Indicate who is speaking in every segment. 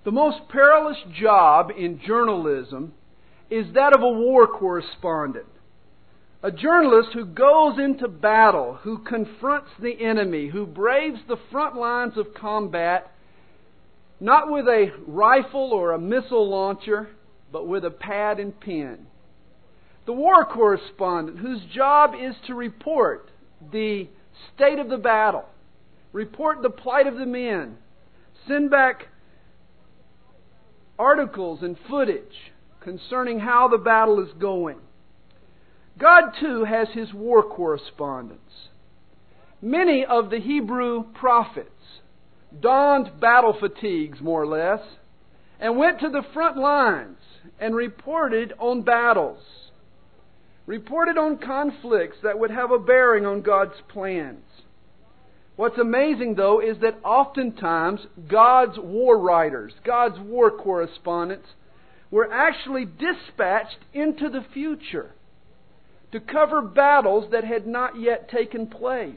Speaker 1: The most perilous job in journalism is that of a war correspondent. A journalist who goes into battle, who confronts the enemy, who braves the front lines of combat, not with a rifle or a missile launcher, but with a pad and pen. The war correspondent, whose job is to report the state of the battle, report the plight of the men, send back articles and footage concerning how the battle is going. God, too, has His war correspondents. Many of the Hebrew prophets donned battle fatigues, more or less, and went to the front lines and reported on battles, reported on conflicts that would have a bearing on God's plans. What's amazing, though, is that oftentimes God's war writers, God's war correspondents, were actually dispatched into the future to cover battles that had not yet taken place.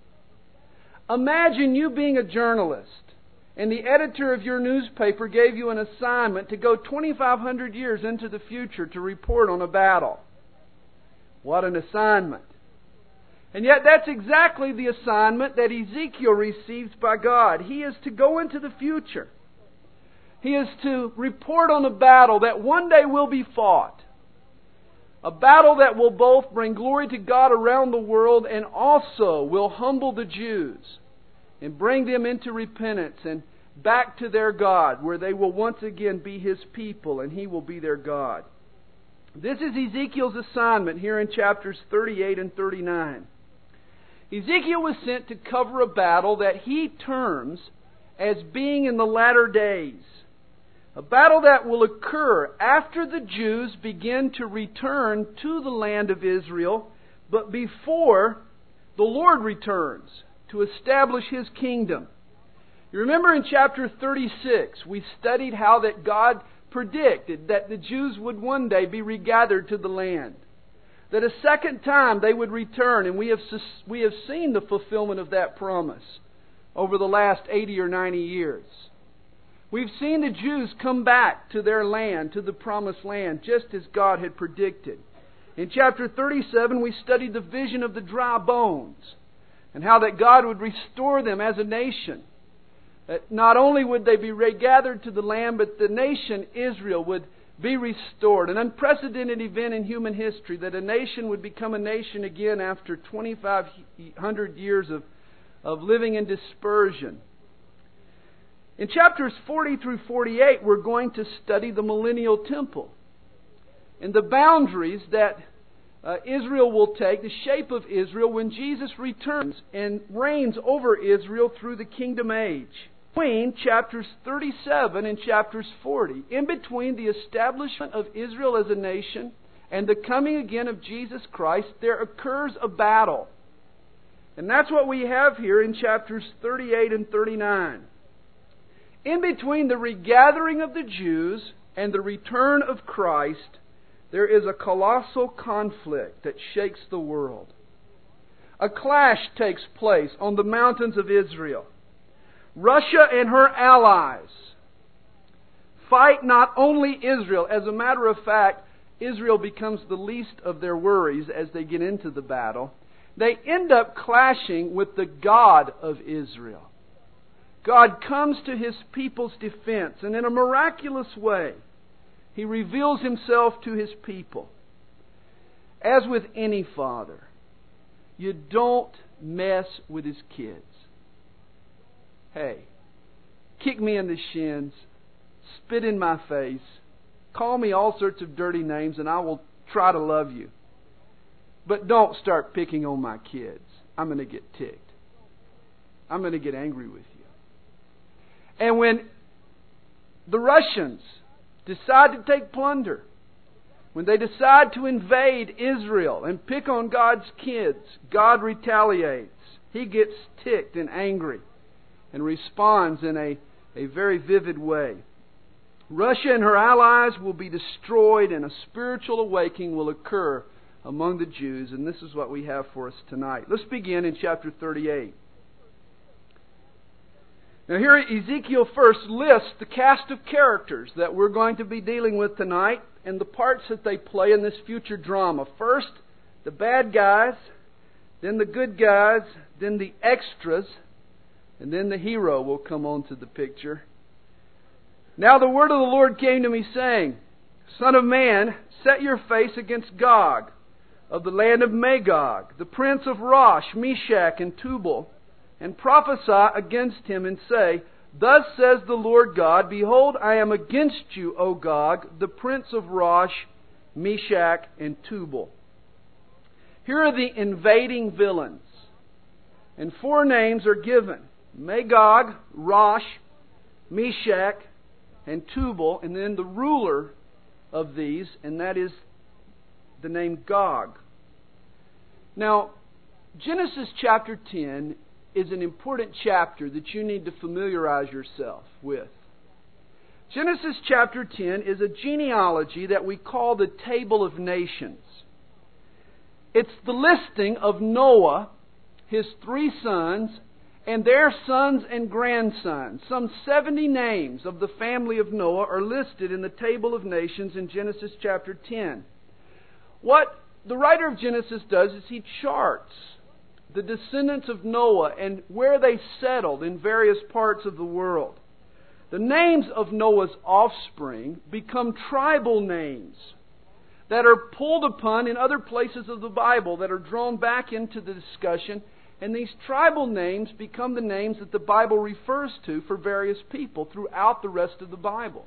Speaker 1: Imagine you being a journalist, and the editor of your newspaper gave you an assignment to go 2,500 years into the future to report on a battle. What an assignment! And yet that's exactly the assignment that Ezekiel receives by God. He is to go into the future. He is to report on a battle that one day will be fought. A battle that will both bring glory to God around the world and also will humble the Jews and bring them into repentance and back to their God, where they will once again be His people and He will be their God. This is Ezekiel's assignment here in chapters 38 and 39. Ezekiel was sent to cover a battle that he terms as being in the latter days. A battle that will occur after the Jews begin to return to the land of Israel, but before the Lord returns to establish His kingdom. You remember in chapter 36, we studied how that God predicted that the Jews would one day be regathered to the land. That a second time they would return, and we have seen the fulfillment of that promise over the last 80 or 90 years. We've seen the Jews come back to their land, to the promised land, just as God had predicted. In chapter 37, we studied the vision of the dry bones, and how that God would restore them as a nation. That not only would they be regathered to the land, but the nation Israel would be restored. An unprecedented event in human history, that a nation would become a nation again after 2,500 years of living in dispersion. In chapters 40 through 48, we're going to study the millennial temple and the boundaries that Israel will take, the shape of Israel when Jesus returns and reigns over Israel through the kingdom age. Between chapters 37 and chapters 40, in between the establishment of Israel as a nation and the coming again of Jesus Christ, there occurs a battle. And that's what we have here in chapters 38 and 39. In between the regathering of the Jews and the return of Christ, there is a colossal conflict that shakes the world. A clash takes place on the mountains of Israel. Russia and her allies fight not only Israel. As a matter of fact, Israel becomes the least of their worries as they get into the battle. They end up clashing with the God of Israel. God comes to His people's defense, and in a miraculous way, He reveals Himself to His people. As with any father, you don't mess with his kids. Hey, kick me in the shins, spit in my face, call me all sorts of dirty names, and I will try to love you. But don't start picking on my kids. I'm going to get ticked. I'm going to get angry with you. And when the Russians decide to take plunder, when they decide to invade Israel and pick on God's kids, God retaliates. He gets ticked and angry and responds in a very vivid way. Russia and her allies will be destroyed, and a spiritual awakening will occur among the Jews. And this is what we have for us tonight. Let's begin in chapter 38. Now here Ezekiel first lists the cast of characters that we're going to be dealing with tonight and the parts that they play in this future drama. First, the bad guys, then the good guys, then the extras, and then the hero will come onto the picture. Now the word of the Lord came to me, saying, Son of man, set your face against Gog, of the land of Magog, the prince of Rosh, Meshach, and Tubal, and prophesy against him, and say, Thus says the Lord God, Behold, I am against you, O Gog, the prince of Rosh, Meshach, and Tubal. Here are the invading villains, and 4 names are given: Magog, Rosh, Meshach, and Tubal, and then the ruler of these, and that is the name Gog. Now, Genesis chapter 10 is an important chapter that you need to familiarize yourself with. Genesis chapter 10 is a genealogy that we call the Table of Nations. It's the listing of Noah, his 3 sons, and their sons and grandsons. Some 70 names of the family of Noah are listed in the Table of Nations in Genesis chapter 10. What the writer of Genesis does is he charts the descendants of Noah and where they settled in various parts of the world. The names of Noah's offspring become tribal names that are pulled upon in other places of the Bible, that are drawn back into the discussion. And these tribal names become the names that the Bible refers to for various people throughout the rest of the Bible.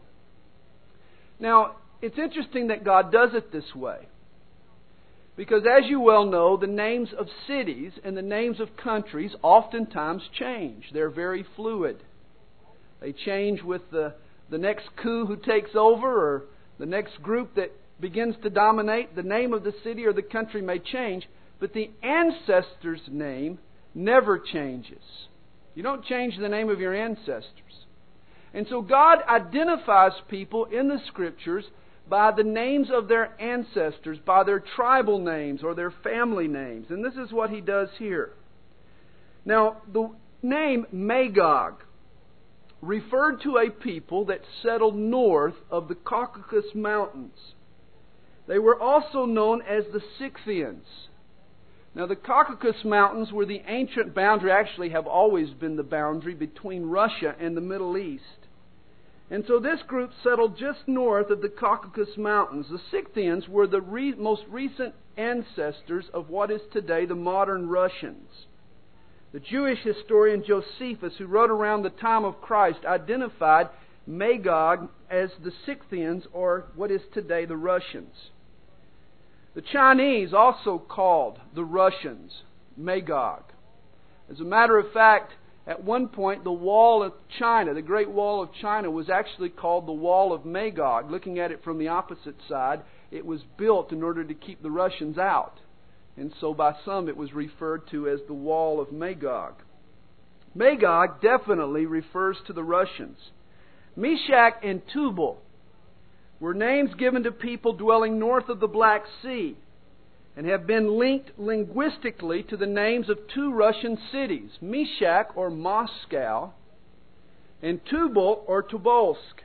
Speaker 1: Now, it's interesting that God does it this way, because as you well know, the names of cities and the names of countries oftentimes change. They're very fluid. They change with the next coup who takes over, or the next group that begins to dominate. The name of the city or the country may change, but the ancestor's name never changes. You don't change the name of your ancestors. And so God identifies people in the Scriptures by the names of their ancestors, by their tribal names or their family names. And this is what He does here. Now, the name Magog referred to a people that settled north of the Caucasus Mountains. They were also known as the Scythians. Now, the Caucasus Mountains were the ancient boundary, actually have always been the boundary between Russia and the Middle East. And so this group settled just north of the Caucasus Mountains. The Scythians were the most recent ancestors of what is today the modern Russians. The Jewish historian Josephus, who wrote around the time of Christ, identified Magog as the Scythians, or what is today the Russians. The Chinese also called the Russians Magog. As a matter of fact, at one point the Wall of China, the Great Wall of China, was actually called the Wall of Magog. Looking at it from the opposite side, it was built in order to keep the Russians out. And so by some it was referred to as the Wall of Magog. Magog definitely refers to the Russians. Meshach and Tubal were names given to people dwelling north of the Black Sea and have been linked linguistically to the names of 2 Russian cities, Meshach or Moscow, and Tubal or Tobolsk.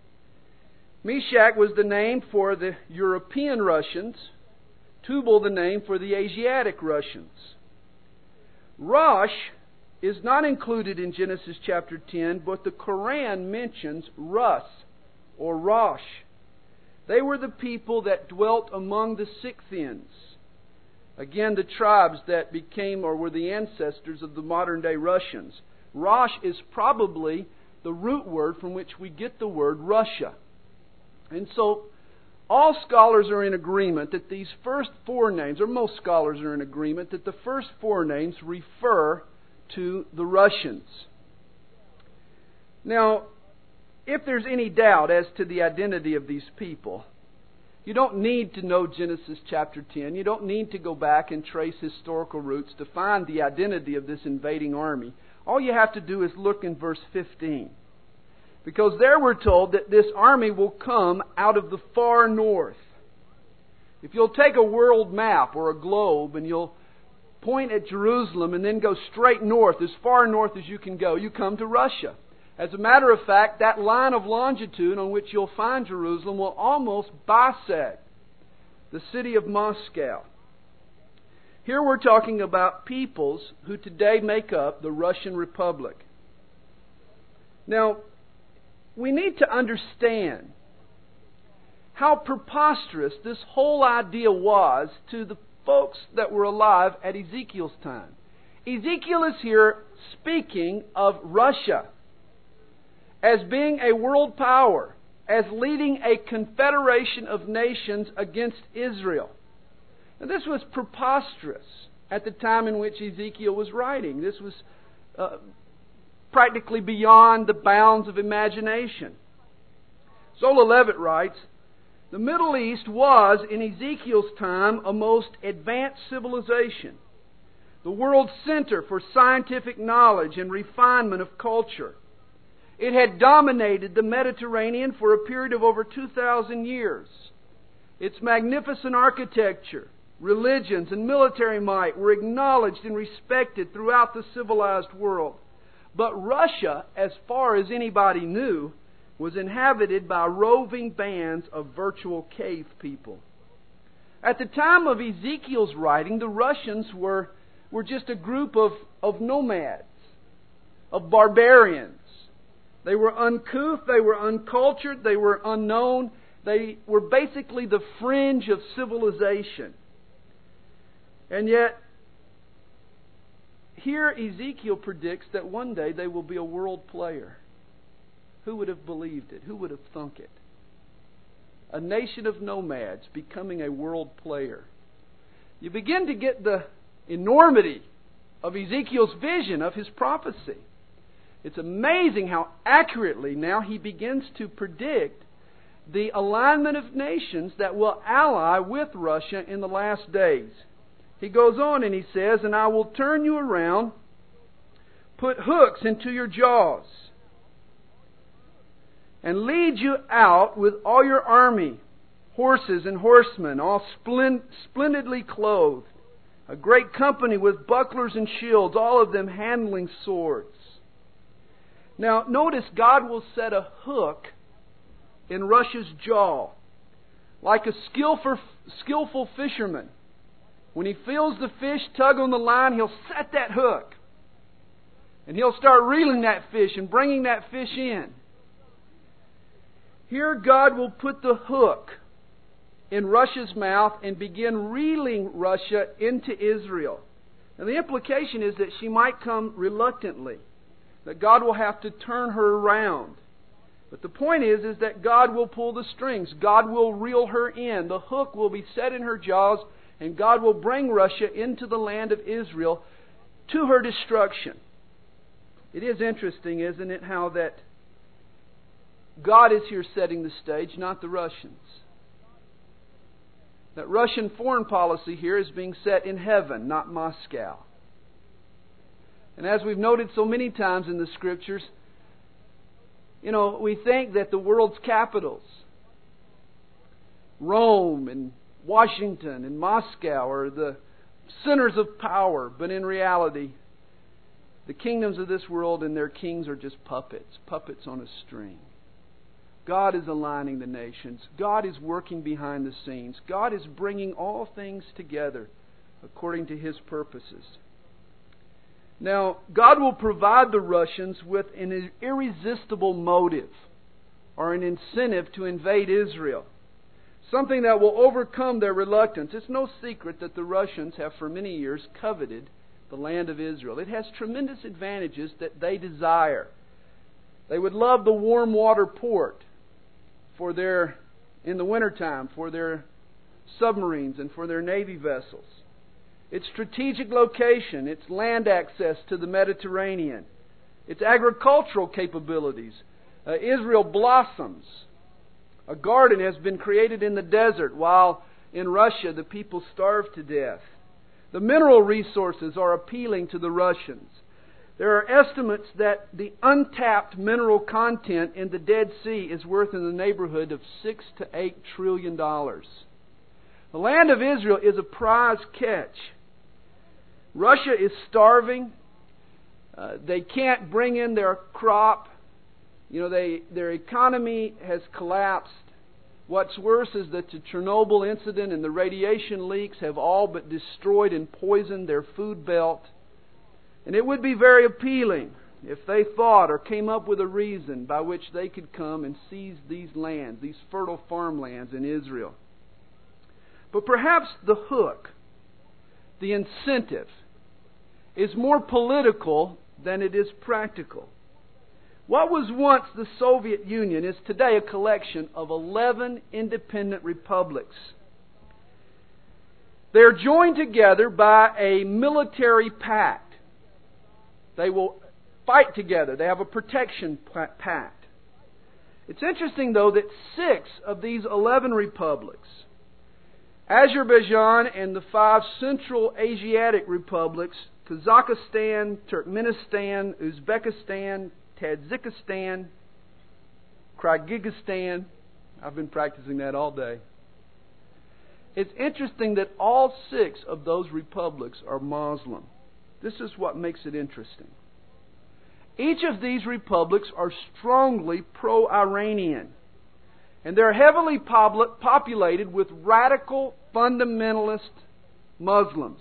Speaker 1: Meshach was the name for the European Russians, Tubal the name for the Asiatic Russians. Rosh is not included in Genesis chapter 10, but the Quran mentions Rus or Rosh. They were the people that dwelt among the Scythians. Again, the tribes that became or were the ancestors of the modern day Russians. Rosh is probably the root word from which we get the word Russia. And so, all scholars are in agreement that these first 4 names, or most scholars are in agreement, that the first 4 names refer to the Russians. Now, if there's any doubt as to the identity of these people, you don't need to know Genesis chapter 10. You don't need to go back and trace historical roots to find the identity of this invading army. All you have to do is look in verse 15. Because there we're told that this army will come out of the far north. If you'll take a world map or a globe and you'll point at Jerusalem and then go straight north, as far north as you can go, you come to Russia. As a matter of fact, that line of longitude on which you'll find Jerusalem will almost bisect the city of Moscow. Here we're talking about peoples who today make up the Russian Republic. Now, we need to understand how preposterous this whole idea was to the folks that were alive at Ezekiel's time. Ezekiel is here speaking of Russia as being a world power, as leading a confederation of nations against Israel. Now, this was preposterous at the time in which Ezekiel was writing. This was practically beyond the bounds of imagination. Zola Levitt writes, "The Middle East was, in Ezekiel's time, a most advanced civilization, the world's center for scientific knowledge and refinement of culture. It had dominated the Mediterranean for a period of over 2,000 years. Its magnificent architecture, religions, and military might were acknowledged and respected throughout the civilized world. But Russia, as far as anybody knew, was inhabited by roving bands of virtual cave people." At the time of Ezekiel's writing, the Russians were just a group of nomads, of barbarians. They were uncouth, they were uncultured, they were unknown. They were basically the fringe of civilization. And yet, here Ezekiel predicts that one day they will be a world player. Who would have believed it? Who would have thunk it? A nation of nomads becoming a world player. You begin to get the enormity of Ezekiel's vision, of his prophecy. It's amazing how accurately now he begins to predict the alignment of nations that will ally with Russia in the last days. He goes on and he says, "And I will turn you around, put hooks into your jaws, and lead you out with all your army, horses and horsemen, all splendidly clothed, a great company with bucklers and shields, all of them handling swords." Now, notice God will set a hook in Russia's jaw, like a skillful fisherman. When he feels the fish tug on the line, he'll set that hook. And he'll start reeling that fish and bringing that fish in. Here God will put the hook in Russia's mouth and begin reeling Russia into Israel. And the implication is that she might come reluctantly, that God will have to turn her around. But the point is that God will pull the strings. God will reel her in. The hook will be set in her jaws, and God will bring Russia into the land of Israel to her destruction. It is interesting, isn't it, how that God is here setting the stage, not the Russians. That Russian foreign policy here is being set in heaven, not Moscow. And as we've noted so many times in the Scriptures, we think that the world's capitals, Rome and Washington and Moscow, are the centers of power. But in reality, the kingdoms of this world and their kings are just puppets on a string. God is aligning the nations. God is working behind the scenes. God is bringing all things together according to His purposes. Now, God will provide the Russians with an irresistible motive or an incentive to invade Israel. Something that will overcome their reluctance. It's no secret that the Russians have for many years coveted the land of Israel. It has tremendous advantages that they desire. They would love the warm water port in the wintertime for their submarines and for their Navy vessels. Its strategic location, its land access to the Mediterranean, its agricultural capabilities. Israel blossoms. A garden has been created in the desert, while in Russia the people starve to death. The mineral resources are appealing to the Russians. There are estimates that the untapped mineral content in the Dead Sea is worth in the neighborhood of $6 to $8 trillion. The land of Israel is a prize catch. Russia is starving. They can't bring in their crop. Their economy has collapsed. What's worse is that the Chernobyl incident and the radiation leaks have all but destroyed and poisoned their food belt. And it would be very appealing if they thought or came up with a reason by which they could come and seize these lands, these fertile farmlands in Israel. But perhaps the hook, the incentive, is more political than it is practical. What was once the Soviet Union is today a collection of 11 independent republics. They're joined together by a military pact. They will fight together. They have a protection pact. It's interesting, though, that 6 of these 11 republics, Azerbaijan and the 5 Central Asiatic republics, Kazakhstan, Turkmenistan, Uzbekistan, Tajikistan, Kyrgyzstan. I've been practicing that all day. It's interesting that all 6 of those republics are Muslim. This is what makes it interesting. Each of these republics are strongly pro-Iranian, and they're heavily populated with radical fundamentalist Muslims.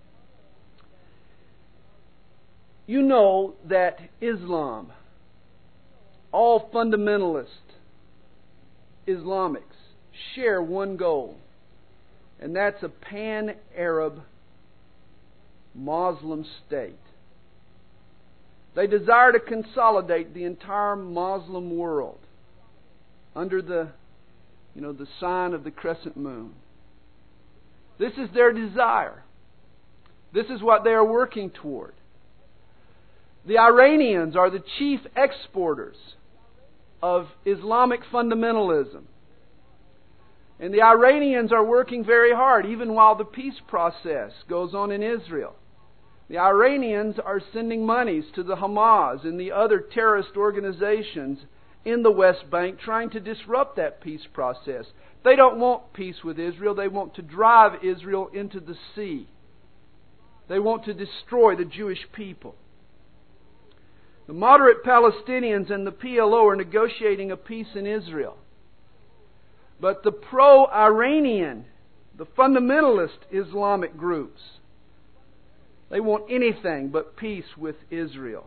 Speaker 1: You know that Islam, all fundamentalist Islamics, share one goal, and that's a pan-Arab Muslim state. They desire to consolidate the entire Muslim world under the sign of the crescent moon. This is their desire. This is what they are working toward. The Iranians are the chief exporters of Islamic fundamentalism. And the Iranians are working very hard, even while the peace process goes on in Israel. The Iranians are sending monies to the Hamas and the other terrorist organizations in the West Bank trying to disrupt that peace process. They don't want peace with Israel. They want to drive Israel into the sea. They want to destroy the Jewish people. The moderate Palestinians and the PLO are negotiating a peace in Israel. But the pro-Iranian, the fundamentalist Islamic groups, they want anything but peace with Israel.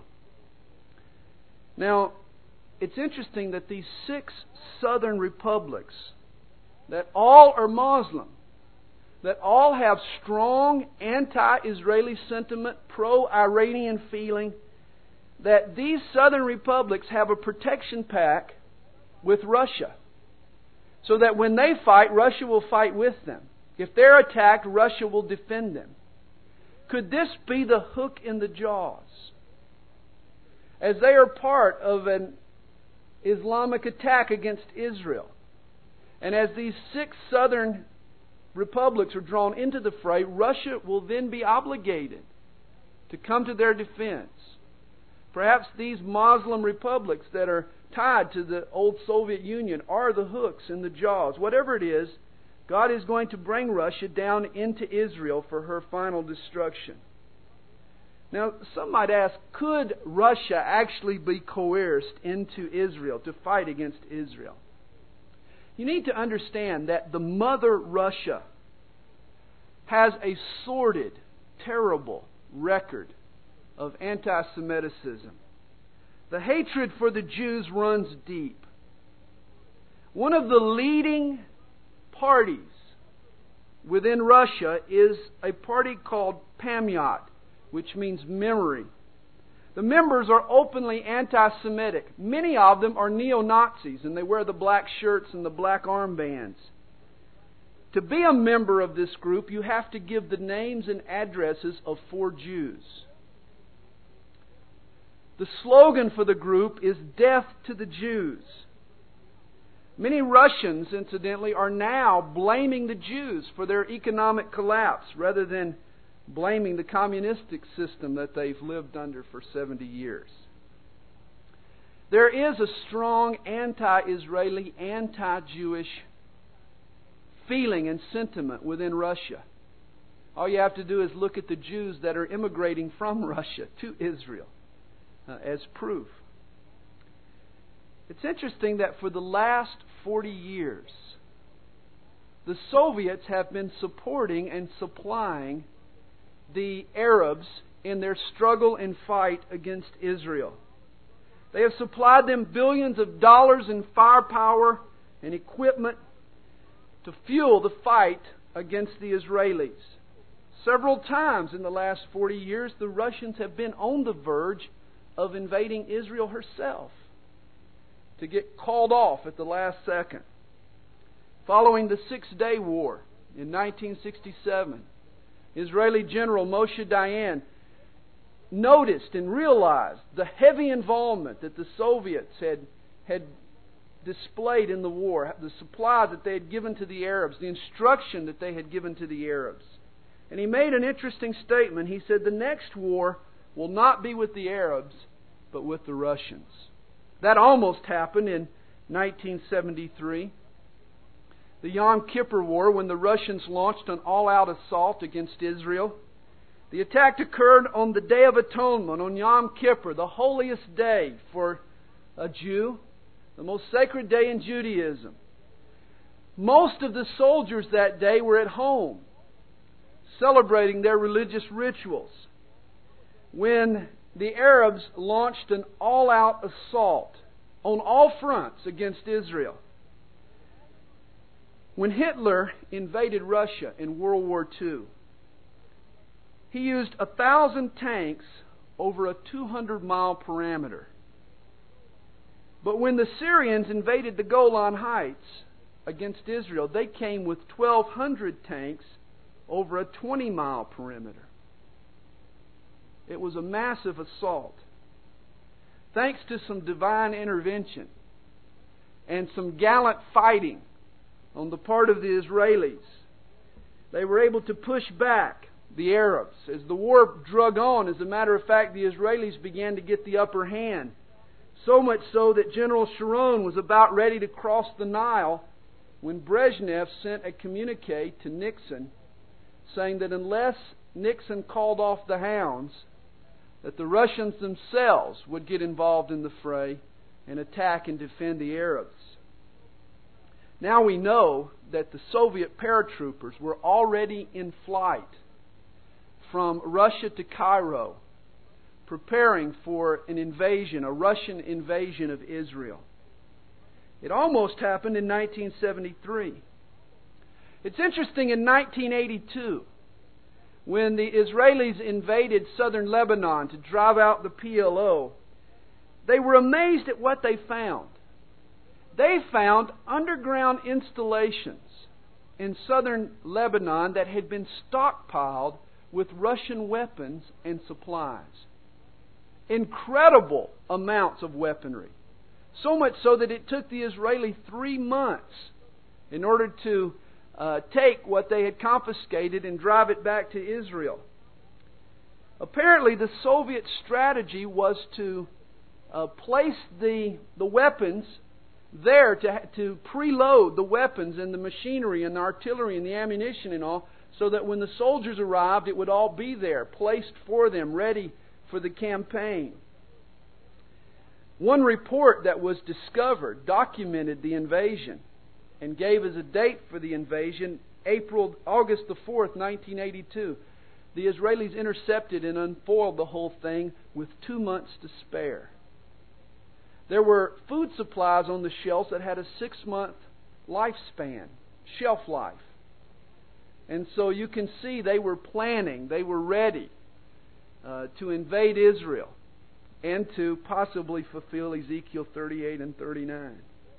Speaker 1: Now, it's interesting that these 6 southern republics, that all are Muslim, that all have strong anti-Israeli sentiment, pro-Iranian feeling, that these southern republics have a protection pact with Russia. So that when they fight, Russia will fight with them. If they're attacked, Russia will defend them. Could this be the hook in the jaws? As they are part of an Islamic attack against Israel, and as these 6 southern republics are drawn into the fray, Russia will then be obligated to come to their defense. Perhaps these Muslim republics that are tied to the old Soviet Union are the hooks in the jaws. Whatever it is, God is going to bring Russia down into Israel for her final destruction. Now, some might ask, could Russia actually be coerced into Israel to fight against Israel? You need to understand that the mother Russia has a sordid, terrible record of anti-Semitism. The hatred for the Jews runs deep. One of the leading parties within Russia is a party called Pamyat, which means memory. The members are openly anti-Semitic. Many of them are neo-Nazis, and they wear the black shirts and the black armbands. To be a member of this group, you have to give the names and addresses of 4 Jews. The slogan for the group is "Death to the Jews." Many Russians, incidentally, are now blaming the Jews for their economic collapse rather than blaming the communistic system that they've lived under for 70 years. There is a strong anti-Israeli, anti-Jewish feeling and sentiment within Russia. All you have to do is look at the Jews that are immigrating from Russia to Israel as proof. It's interesting that for the last 40 years, the Soviets have been supporting and supplying the Arabs in their struggle and fight against Israel. They have supplied them billions of dollars in firepower and equipment to fuel the fight against the Israelis. Several times in the last 40 years, the Russians have been on the verge of invading Israel herself to get called off at the last second. Following the Six-Day War in 1967, Israeli General Moshe Dayan noticed and realized the heavy involvement that the Soviets had displayed in the war, the supplies that they had given to the Arabs, the instruction that they had given to the Arabs. And he made an interesting statement. He said, the next war will not be with the Arabs, but with the Russians. That almost happened in 1973. The Yom Kippur War, when the Russians launched an all-out assault against Israel. The attack occurred on the Day of Atonement, on Yom Kippur, the holiest day for a Jew, the most sacred day in Judaism. Most of the soldiers that day were at home, celebrating their religious rituals, when the Arabs launched an all-out assault on all fronts against Israel. When Hitler invaded Russia in World War II, he used 1,000 tanks over a 200-mile perimeter. But when the Syrians invaded the Golan Heights against Israel, they came with 1,200 tanks over a 20-mile perimeter. It was a massive assault. Thanks to some divine intervention and some gallant fighting on the part of the Israelis, they were able to push back the Arabs. As the war drug on, as a matter of fact, the Israelis began to get the upper hand. So much so that General Sharon was about ready to cross the Nile when Brezhnev sent a communique to Nixon saying that unless Nixon called off the hounds, that the Russians themselves would get involved in the fray and attack and defend the Arabs. Now we know that the Soviet paratroopers were already in flight from Russia to Cairo, preparing for an invasion, a Russian invasion of Israel. It almost happened in 1973. It's interesting, in 1982, when the Israelis invaded southern Lebanon to drive out the PLO, they were amazed at what they found. They found underground installations in southern Lebanon that had been stockpiled with Russian weapons and supplies. Incredible amounts of weaponry. So much so that it took the Israelis 3 months in order to take what they had confiscated and drive it back to Israel. Apparently, the Soviet strategy was to place the weapons there to preload the weapons and the machinery and the artillery and the ammunition and all, so that when the soldiers arrived, it would all be there, placed for them, ready for the campaign. One report that was discovered documented the invasion and gave as a date for the invasion August the 4th, 1982. The Israelis intercepted and unfoiled the whole thing with 2 months to spare. There were food supplies on the shelves that had a 6-month lifespan, shelf life. And so you can see they were planning, they were ready to invade Israel and to possibly fulfill Ezekiel 38 and 39.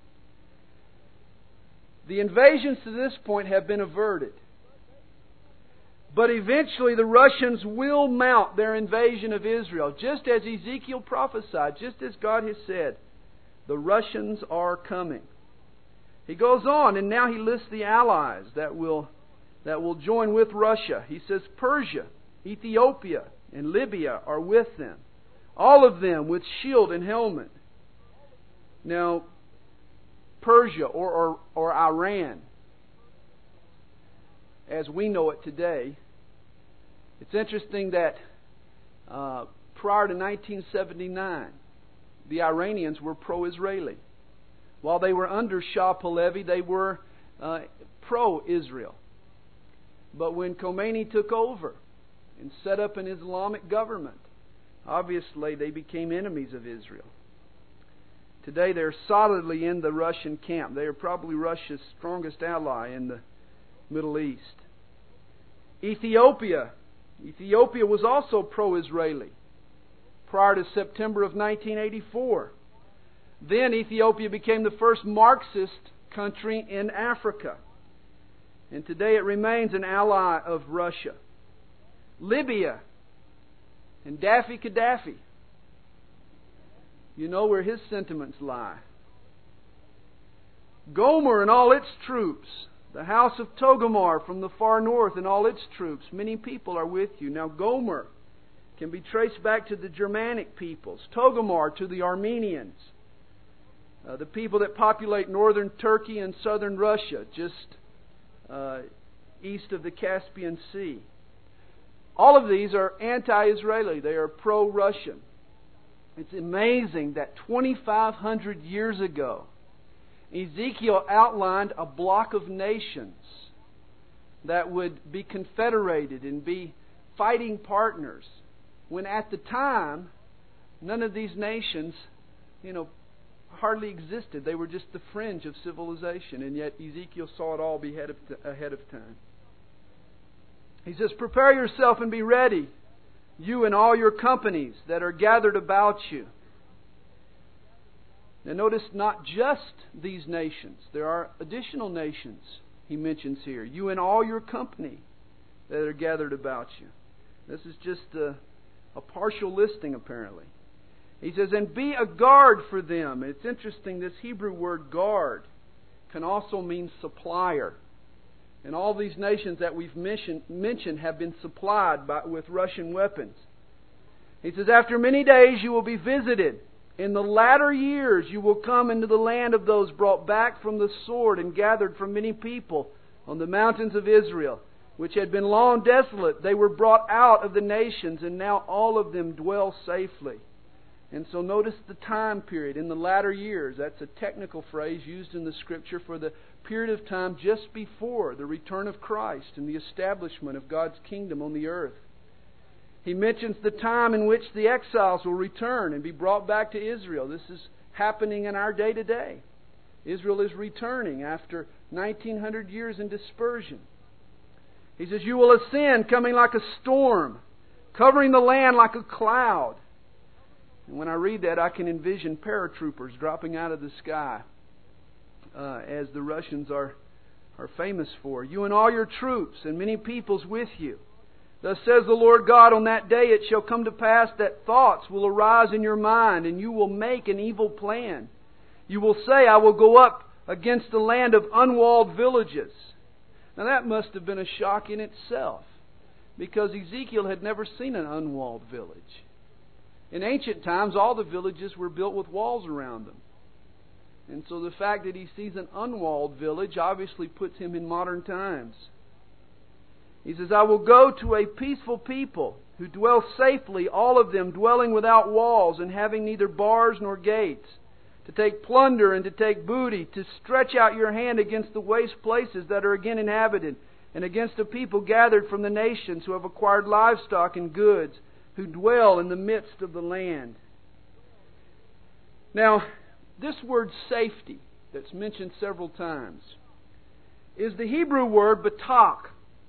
Speaker 1: The invasions to this point have been averted. But eventually the Russians will mount their invasion of Israel, just as Ezekiel prophesied, just as God has said. The Russians are coming. He goes on, and now he lists the allies that will join with Russia. He says Persia, Ethiopia, and Libya are with them. All of them with shield and helmet. Now, Persia or Iran, as we know it today, it's interesting that prior to 1979, the Iranians were pro-Israeli. While they were under Shah Pahlavi, they were pro-Israel. But when Khomeini took over and set up an Islamic government, obviously they became enemies of Israel. Today they're solidly in the Russian camp. They are probably Russia's strongest ally in the Middle East. Ethiopia was also pro-Israeli prior to September of 1984. Then Ethiopia became the first Marxist country in Africa. And today it remains an ally of Russia. Libya and Daffy Gaddafi. You know where his sentiments lie. Gomer and all its troops. The house of Togomar from the far north and all its troops. Many people are with you. Now Gomer can be traced back to the Germanic peoples. Togomar to the Armenians. The people that populate northern Turkey and southern Russia, just east of the Caspian Sea. All of these are anti-Israeli. They are pro-Russian. It's amazing that 2,500 years ago, Ezekiel outlined a block of nations that would be confederated and be fighting partners, when at the time, none of these nations, hardly existed. They were just the fringe of civilization, and yet Ezekiel saw it all be ahead of time. He says, "Prepare yourself and be ready, you and all your companies that are gathered about you." Now notice, not just these nations. There are additional nations he mentions here. You and all your company that are gathered about you. This is just a partial listing, apparently. He says, "And be a guard for them." It's interesting, this Hebrew word guard can also mean supplier. And all these nations that we've mentioned have been supplied with Russian weapons. He says, "After many days you will be visited. In the latter years you will come into the land of those brought back from the sword and gathered from many people on the mountains of Israel, which had been long desolate. They were brought out of the nations, and now all of them dwell safely." And so notice the time period, in the latter years. That's a technical phrase used in the Scripture for the period of time just before the return of Christ and the establishment of God's kingdom on the earth. He mentions the time in which the exiles will return and be brought back to Israel. This is happening in our day today. Israel is returning after 1900 years in dispersion. He says, "You will ascend, coming like a storm, covering the land like a cloud." And when I read that, I can envision paratroopers dropping out of the sky, as the Russians are famous for. "You and all your troops and many peoples with you. Thus says the Lord God, on that day it shall come to pass that thoughts will arise in your mind, and you will make an evil plan. You will say, I will go up against the land of unwalled villages." Now that must have been a shock in itself, because Ezekiel had never seen an unwalled village. In ancient times, all the villages were built with walls around them. And so the fact that he sees an unwalled village obviously puts him in modern times. He says, "I will go to a peaceful people who dwell safely, all of them dwelling without walls and having neither bars nor gates, to take plunder and to take booty, to stretch out your hand against the waste places that are again inhabited, and against a people gathered from the nations who have acquired livestock and goods, who dwell in the midst of the land." Now, this word safety, that's mentioned several times, is the Hebrew word batak.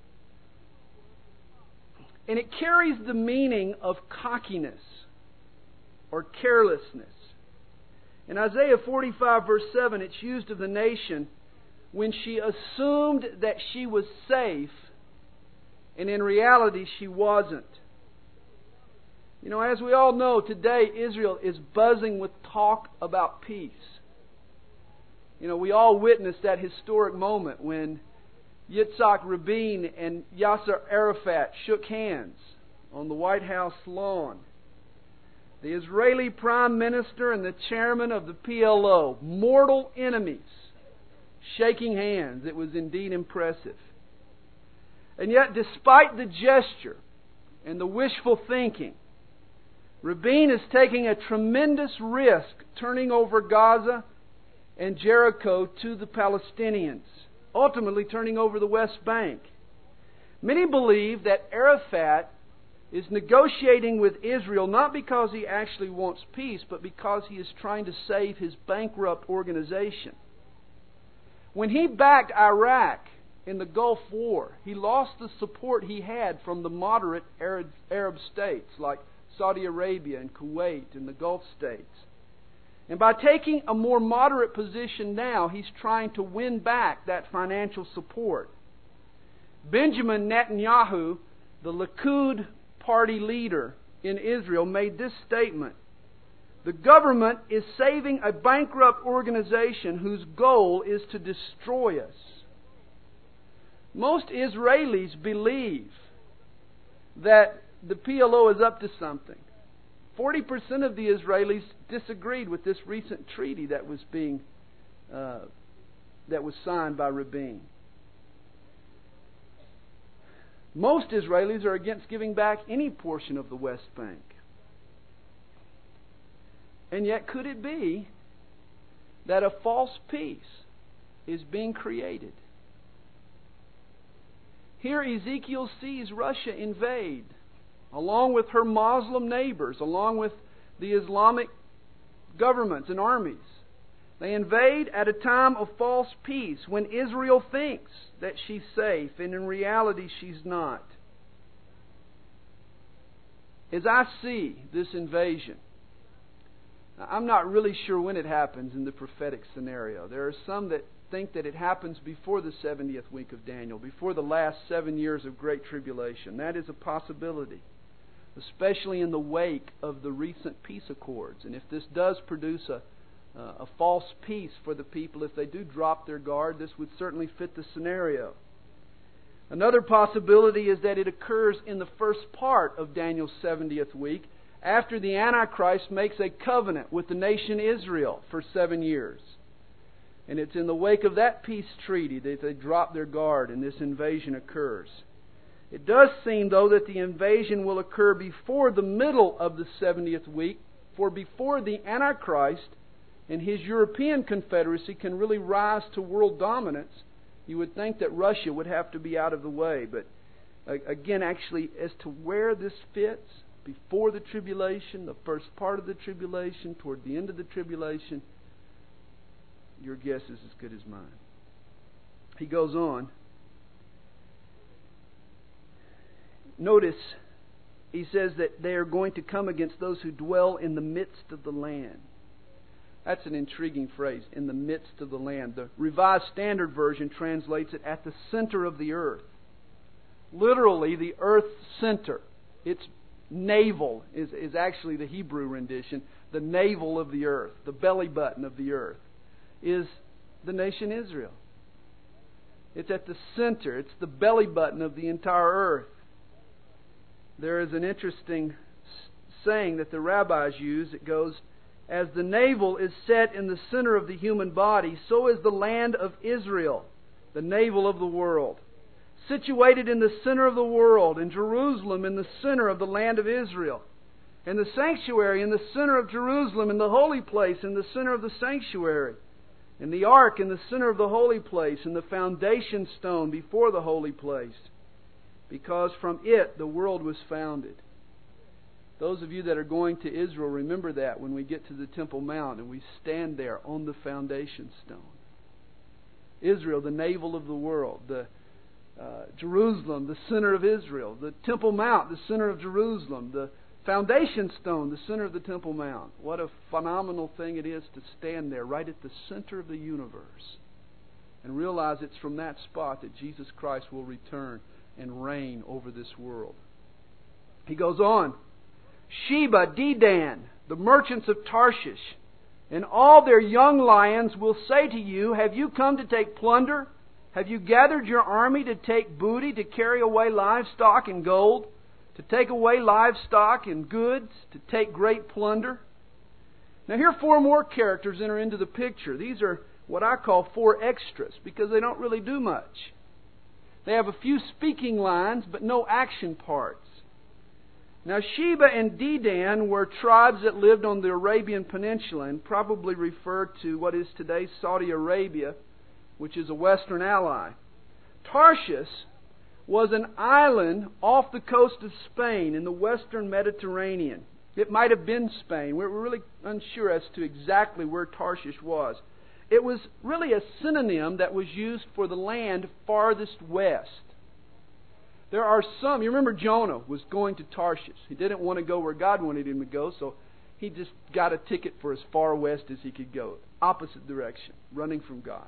Speaker 1: And it carries the meaning of cockiness or carelessness. In Isaiah 45 verse 7, it's used of the nation when she assumed that she was safe, and in reality she wasn't. As we all know, today Israel is buzzing with talk about peace. We all witnessed that historic moment when Yitzhak Rabin and Yasser Arafat shook hands on the White House lawn. The Israeli Prime Minister and the chairman of the PLO, mortal enemies, shaking hands. It was indeed impressive. And yet, despite the gesture and the wishful thinking, Rabin is taking a tremendous risk turning over Gaza and Jericho to the Palestinians, ultimately turning over the West Bank. Many believe that Arafat is negotiating with Israel not because he actually wants peace, but because he is trying to save his bankrupt organization. When he backed Iraq in the Gulf War, he lost the support he had from the moderate Arab states like Saudi Arabia and Kuwait and the Gulf states. And by taking a more moderate position now, he's trying to win back that financial support. Benjamin Netanyahu, the Likud party leader in Israel, made this statement: "The government is saving a bankrupt organization whose goal is to destroy us." Most Israelis believe that the PLO is up to something. 40% of the Israelis disagreed with this recent treaty that was signed by Rabin. Most Israelis are against giving back any portion of the West Bank. And yet, could it be that a false peace is being created? Here Ezekiel sees Russia invade, along with her Muslim neighbors, along with the Islamic governments and armies. They invade at a time of false peace, when Israel thinks that she's safe, and in reality she's not. As I see this invasion, I'm not really sure when it happens in the prophetic scenario. There are some that think that it happens before the 70th week of Daniel, before the last 7 years of Great Tribulation. That is a possibility, especially in the wake of the recent peace accords. And if this does produce a false peace for the people, if they do drop their guard, this would certainly fit the scenario. Another possibility is that it occurs in the first part of Daniel's 70th week, after the Antichrist makes a covenant with the nation Israel for 7 years. And it's in the wake of that peace treaty that they drop their guard and this invasion occurs. It does seem, though, that the invasion will occur before the middle of the 70th week, for before the Antichrist and his European confederacy can really rise to world dominance, you would think that Russia would have to be out of the way. But again, actually, as to where this fits, before the tribulation, the first part of the tribulation, toward the end of the tribulation, your guess is as good as mine. He goes on. Notice, he says that they are going to come against those who dwell in the midst of the land. That's an intriguing phrase, in the midst of the land. The Revised Standard Version translates it at the center of the earth. Literally, the earth's center. Its navel is actually the Hebrew rendition. The navel of the earth, the belly button of the earth, is the nation Israel. It's at the center. It's the belly button of the entire earth. There is an interesting saying that the rabbis use. It goes, "As the navel is set in the center of the human body, so is the land of Israel, the navel of the world. Situated in the center of the world, and Jerusalem in the center of the land of Israel. And the sanctuary in the center of Jerusalem, and the holy place in the center of the sanctuary. And the ark in the center of the holy place, and the foundation stone before the holy place. Because from it the world was founded." Those of you that are going to Israel, remember that when we get to the Temple Mount and we stand there on the foundation stone. Israel, the navel of the world. Jerusalem, the center of Israel. The Temple Mount, the center of Jerusalem. The foundation stone, the center of the Temple Mount. What a phenomenal thing it is to stand there right at the center of the universe and realize it's from that spot that Jesus Christ will return and reign over this world. He goes on. "Sheba, Dedan, the merchants of Tarshish, and all their young lions will say to you, 'Have you come to take plunder? Have you gathered your army to take booty, to carry away livestock and gold, to take away livestock and goods, to take great plunder?'" Now here 4 more characters enter into the picture. These are what I call 4 extras, because they don't really do much. They have a few speaking lines, but no action parts. Now Sheba and Dedan were tribes that lived on the Arabian Peninsula and probably refer to what is today Saudi Arabia, which is a Western ally. Tarshish was an island off the coast of Spain in the Western Mediterranean. It might have been Spain. We're really unsure as to exactly where Tarshish was. It was really a synonym that was used for the land farthest west. There are some, you remember Jonah was going to Tarshish. He didn't want to go where God wanted him to go, so he just got a ticket for as far west as he could go. Opposite direction, running from God.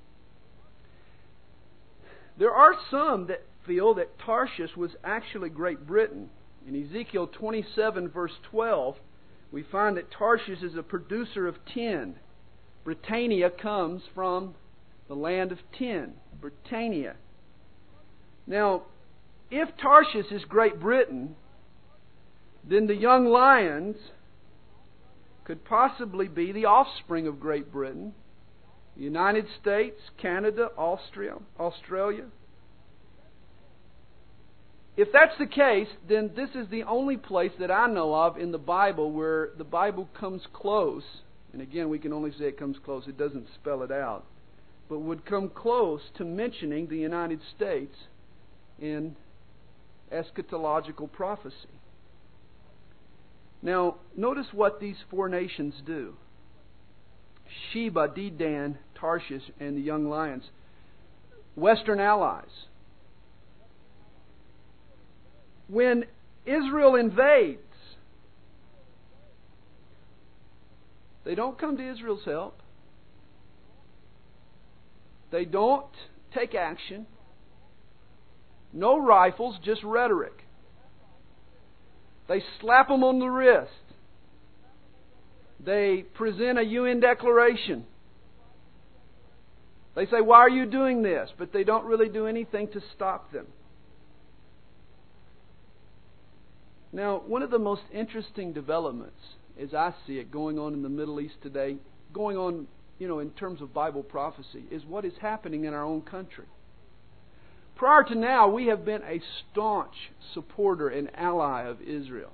Speaker 1: There are some that feel that Tarshish was actually Great Britain. In Ezekiel 27 verse 12, we find that Tarshish is a producer of tin. Britannia comes from the land of tin. Britannia. Now, if Tarshish is Great Britain, then the young lions could possibly be the offspring of Great Britain. The United States, Canada, Australia. If that's the case, then this is the only place that I know of in the Bible where the Bible comes close, and again we can only say it comes close, it doesn't spell it out, but would come close to mentioning the United States in eschatological prophecy. Now, notice what these four nations do. Sheba, Dedan, Tarshish, and the young lions. Western allies. When Israel invades, they don't come to Israel's help. They don't take action. No rifles, just rhetoric. They slap them on the wrist. They present a UN declaration. They say, "Why are you doing this?" But they don't really do anything to stop them. Now, one of the most interesting developments, as I see it, going on in the Middle East today, going on, in terms of Bible prophecy, is what is happening in our own country. Prior to now, we have been a staunch supporter and ally of Israel.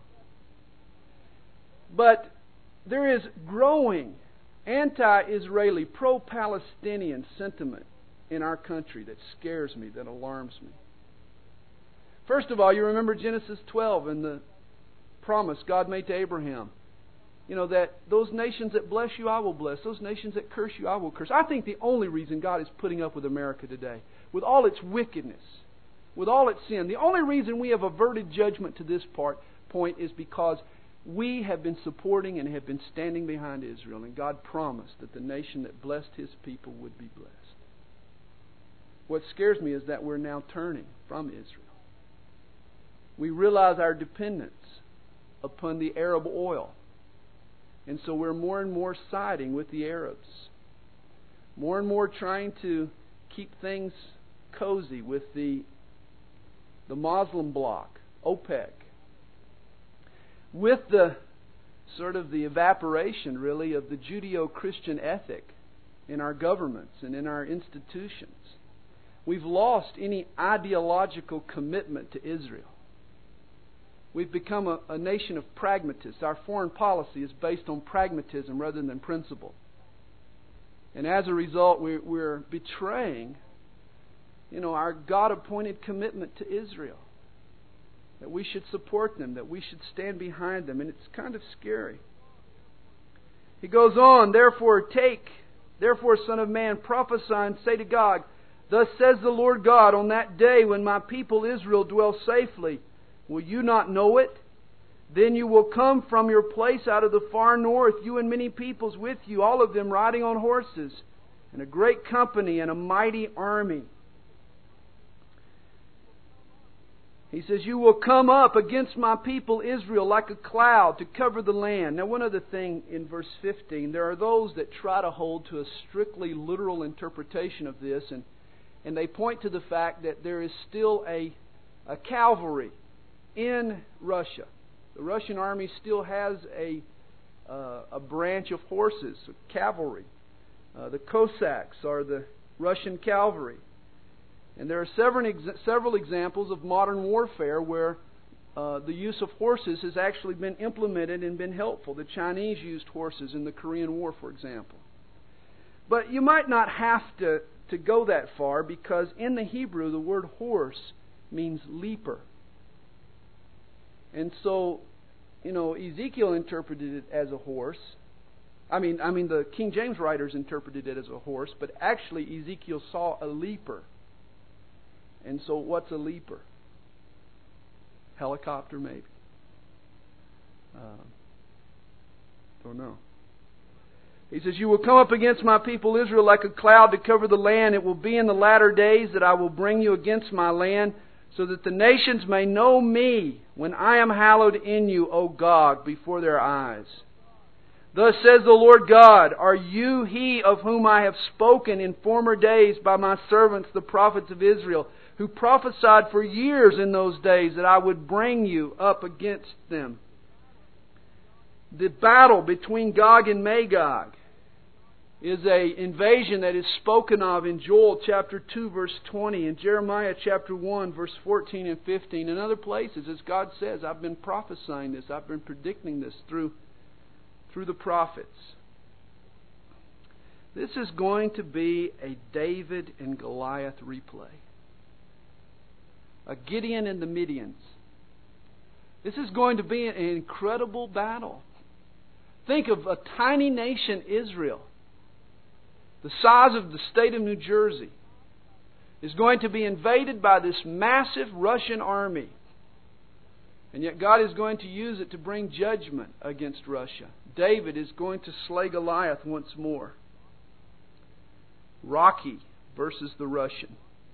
Speaker 1: But there is growing anti-Israeli, pro-Palestinian sentiment in our country that scares me, that alarms me. First of all, you remember Genesis 12 and the promise God made to Abraham. That those nations that bless you, I will bless. Those nations that curse you, I will curse. I think the only reason God is putting up with America today, with all its wickedness, with all its sin, the only reason we have averted judgment to this point is because we have been supporting and have been standing behind Israel. And God promised that the nation that blessed His people would be blessed. What scares me is that we're now turning from Israel. We realize our dependence upon the Arab oil. And so we're more and more siding with the Arabs. More and more trying to keep things cozy with the Muslim bloc, OPEC. With the sort of the evaporation, really, of the Judeo-Christian ethic in our governments and in our institutions. We've lost any ideological commitment to Israel. We've become a nation of pragmatists. Our foreign policy is based on pragmatism rather than principle. And as a result, we're betraying, our God-appointed commitment to Israel. That we should support them, that we should stand behind them. And it's kind of scary. He goes on, Therefore, Son of Man, prophesy and say to God, Thus says the Lord God, on that day when my people Israel dwell safely, will you not know it? Then you will come from your place out of the far north, you and many peoples with you, all of them riding on horses, and a great company and a mighty army. He says, you will come up against my people Israel like a cloud to cover the land. Now, one other thing in verse 15, there are those that try to hold to a strictly literal interpretation of this, and they point to the fact that there is still a cavalry in Russia. The Russian army still has a branch of horses, cavalry. The Cossacks are the Russian cavalry. And there are several examples of modern warfare where the use of horses has actually been implemented and been helpful. The Chinese used horses in the Korean War, for example. But you might not have to go that far, because in the Hebrew the word horse means leaper. And so, Ezekiel interpreted it as a horse. I mean the King James writers interpreted it as a horse, but actually Ezekiel saw a leaper. And so what's a leaper? Helicopter, maybe. Don't know. He says, "You will come up against my people Israel like a cloud to cover the land. It will be in the latter days that I will bring you against my land, so that the nations may know me when I am hallowed in you, O Gog, before their eyes. Thus says the Lord God, are you He of whom I have spoken in former days by my servants the prophets of Israel, who prophesied for years in those days that I would bring you up against them?" The battle between Gog and Magog is an invasion that is spoken of in Joel chapter 2 verse 20, and Jeremiah chapter 1 verse 14 and 15, and other places. As God says, I've been prophesying this, I've been predicting this through the prophets. This is going to be a David and Goliath replay. A Gideon and the Midians. This is going to be an incredible battle. Think of a tiny nation, Israel, the size of the state of New Jersey, is going to be invaded by this massive Russian army. And yet God is going to use it to bring judgment against Russia. David is going to slay Goliath once more. Rocky versus the Russian.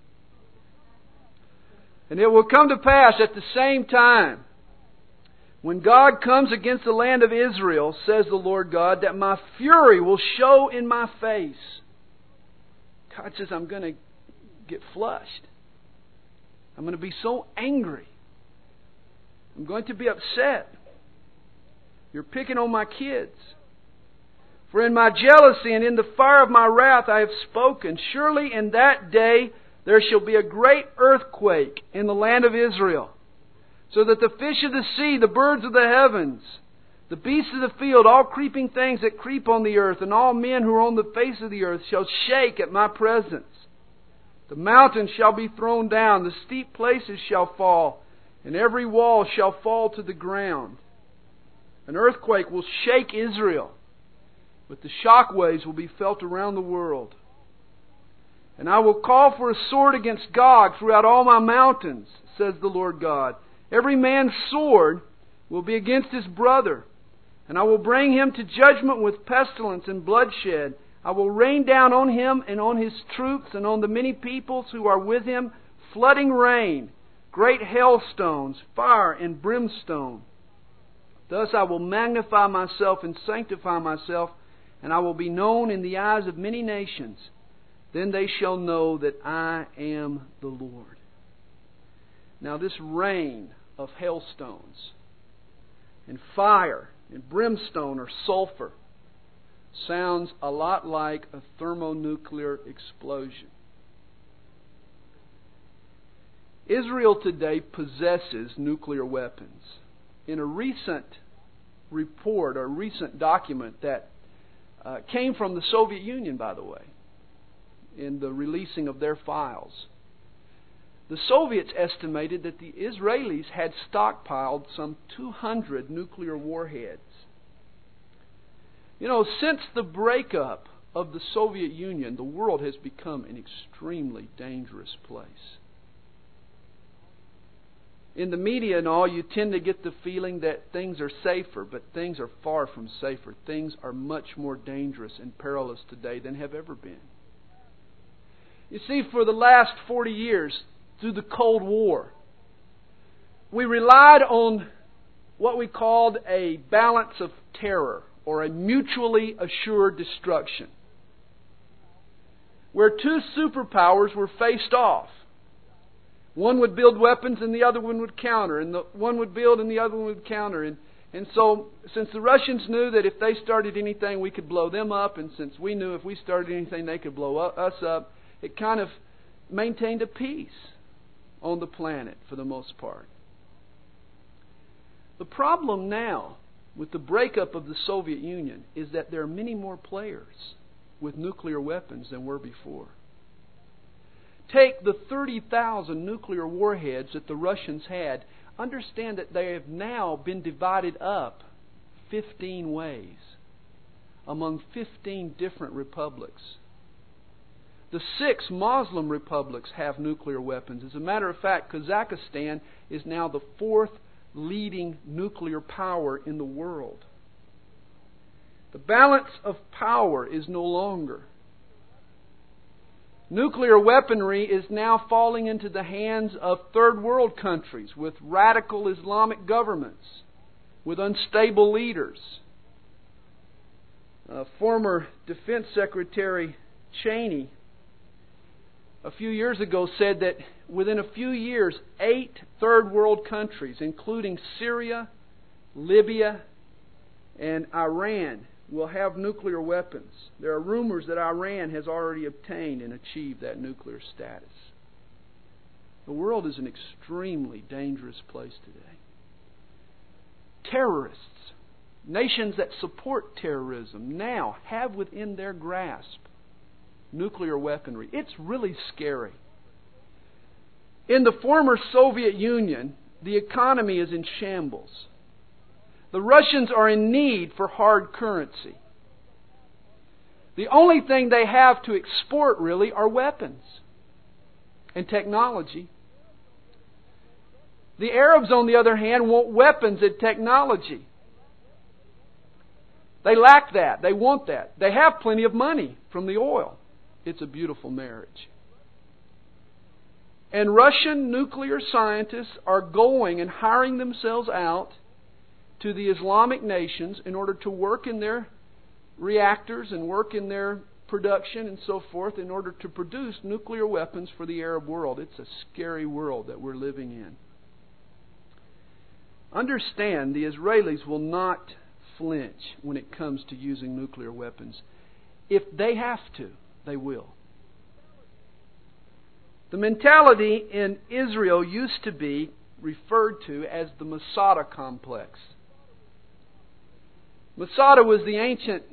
Speaker 1: And it will come to pass at the same time, when God comes against the land of Israel, says the Lord God, that my fury will show in my face. God says, I'm going to get flushed. I'm going to be so angry. I'm going to be upset. You're picking on my kids. For in my jealousy and in the fire of my wrath I have spoken. Surely in that day there shall be a great earthquake in the land of Israel, so that the fish of the sea, the birds of the heavens, the beasts of the field, all creeping things that creep on the earth, and all men who are on the face of the earth shall shake at my presence. The mountains shall be thrown down, the steep places shall fall, and every wall shall fall to the ground. An earthquake will shake Israel, but the shock waves will be felt around the world. And I will call for a sword against Gog throughout all my mountains, says the Lord God. Every man's sword will be against his brother, and I will bring him to judgment with pestilence and bloodshed. I will rain down on him and on his troops and on the many peoples who are with him, flooding rain, great hailstones, fire and brimstone. Thus I will magnify myself and sanctify myself, and I will be known in the eyes of many nations. Then they shall know that I am the Lord. Now this rain of hailstones and fire and brimstone or sulfur sounds a lot like a thermonuclear explosion. Israel today possesses nuclear weapons. In a recent report, or a recent document that came from the Soviet Union, by the way, in the releasing of their files, the Soviets estimated that the Israelis had stockpiled some 200 nuclear warheads. Since the breakup of the Soviet Union, the world has become an extremely dangerous place. In the media and all, you tend to get the feeling that things are safer, but things are far from safer. Things are much more dangerous and perilous today than have ever been. You see, for the last 40 years, through the Cold War, we relied on what we called a balance of terror, or a mutually assured destruction, where two superpowers were faced off. One would build weapons and the other one would counter, and the one would build and the other one would counter. And so, since the Russians knew that if they started anything we could blow them up, and since we knew if we started anything they could blow us up, it kind of maintained a peace on the planet for the most part. The problem now with the breakup of the Soviet Union is that there are many more players with nuclear weapons than were before. Take the 30,000 nuclear warheads that the Russians had. Understand that they have now been divided up 15 ways among 15 different republics. The 6 Muslim republics have nuclear weapons. As a matter of fact, Kazakhstan is now the 4th leading nuclear power in the world. The balance of power is no longer. Nuclear weaponry is now falling into the hands of third world countries with radical Islamic governments, with unstable leaders. Former Defense Secretary Cheney a few years ago said that within a few years, 8 third world countries, including Syria, Libya, and Iran, will have nuclear weapons. There are rumors that Iran has already obtained and achieved that nuclear status. The world is an extremely dangerous place today. Terrorists, nations that support terrorism, now have within their grasp nuclear weaponry. It's really scary. In the former Soviet Union, the economy is in shambles. The Russians are in need for hard currency. The only thing they have to export really are weapons and technology. The Arabs, on the other hand, want weapons and technology. They lack that. They want that. They have plenty of money from the oil. It's a beautiful marriage. And Russian nuclear scientists are going and hiring themselves out to the Islamic nations in order to work in their reactors and work in their production and so forth in order to produce nuclear weapons for the Arab world. It's a scary world that we're living in. Understand, the Israelis will not flinch when it comes to using nuclear weapons. If they have to, they will. The mentality in Israel used to be referred to as the Masada complex. Masada was the ancient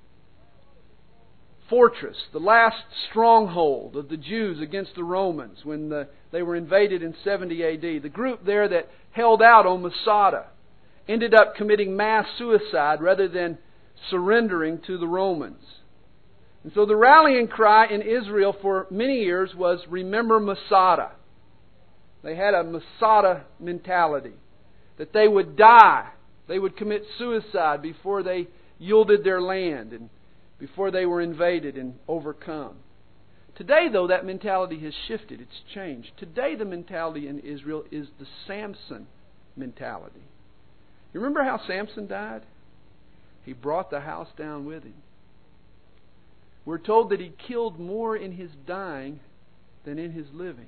Speaker 1: fortress, the last stronghold of the Jews against the Romans when they were invaded in 70 A.D. The group there that held out on Masada ended up committing mass suicide rather than surrendering to the Romans. And so the rallying cry in Israel for many years was, "Remember Masada." They had a Masada mentality, that they would die, they would commit suicide before they yielded their land and before they were invaded and overcome. Today, though, that mentality has shifted. It's changed. Today, the mentality in Israel is the Samson mentality. You remember how Samson died? He brought the house down with him. We're told that he killed more in his dying than in his living.